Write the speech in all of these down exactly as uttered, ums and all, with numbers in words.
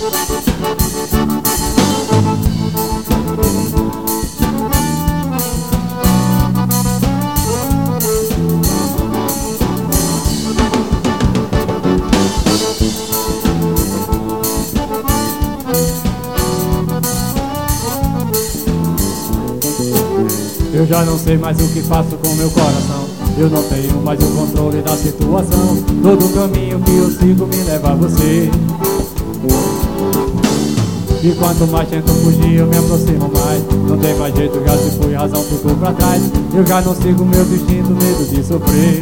Eu já não sei mais o que faço com meu coração. Eu não tenho mais o controle da situação. Todo caminho que eu sigo me leva a você. E quanto mais tento fugir, eu me aproximo mais. Não tem mais jeito, já se foi, razão ficou pra trás. Eu já não sigo meu destino, medo de sofrer.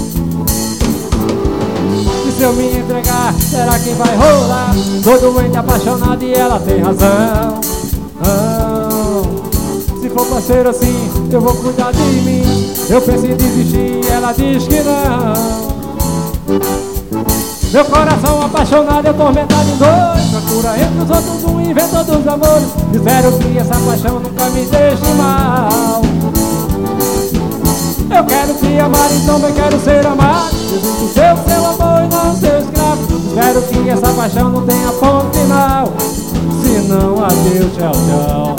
E se eu me entregar, será que vai rolar? Tô doente, apaixonado e ela tem razão. ah, Se for pra ser assim, eu vou cuidar de mim. Eu penso em desistir, ela diz que não. Meu coração apaixonado é atormentado em dor. Procura entre os outros um inventor dos amores. Espero que essa paixão nunca me deixe mal. Eu quero te amar, então eu quero ser amado. Desejo seu, seu amor e não seu escravo. Espero que essa paixão não tenha ponto final. Se não, adeus, tchau, tchau.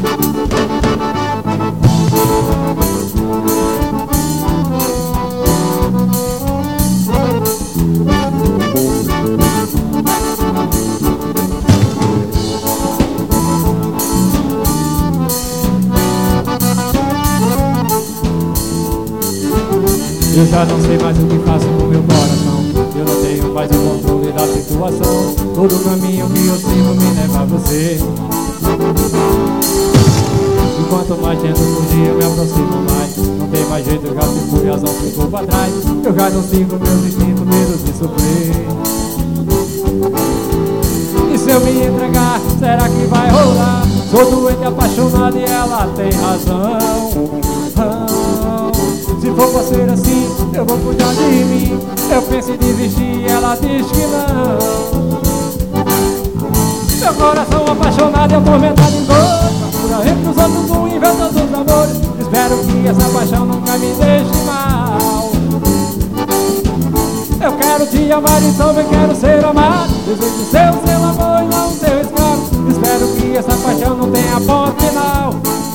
Eu já não sei mais o que faço com meu coração. Eu não tenho mais o controle da situação. Todo caminho que eu sigo me leva a você. E quanto mais tento fugir, eu me aproximo mais. Não tem mais jeito, eu já se fui, razão ficou pra trás. Eu já não sigo meu instinto, medo de sofrer. E se eu me entregar, será que vai rolar? Sou doente, apaixonado e ela tem razão. Se for pra ser assim, eu vou cuidar de mim. Eu penso em desistir, ela diz que não. Meu coração apaixonado e atormentado em dor. Procura entre os outros um inventor dos amores. Espero que essa paixão nunca me deixe mal. Eu quero te amar, então eu quero ser amado. Desejo seu, seu amor e não seu escravo. Espero que essa paixão não tenha ponto final.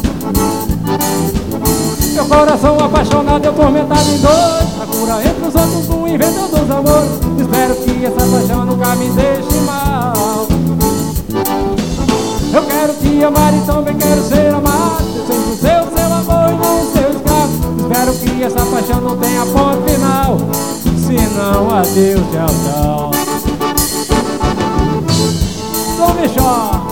Meu coração apaixonado e atormentado em dor. Procura entre os outros um inventor dos amores. Espero que essa paixão nunca me deixe mal. Eu quero te amar, então bem quero ser amado. Desejo seu, seu amor e não seu escravo. Espero que essa paixão não tenha ponto final. Se não, adeus, tchau, tchau. Tom Michó.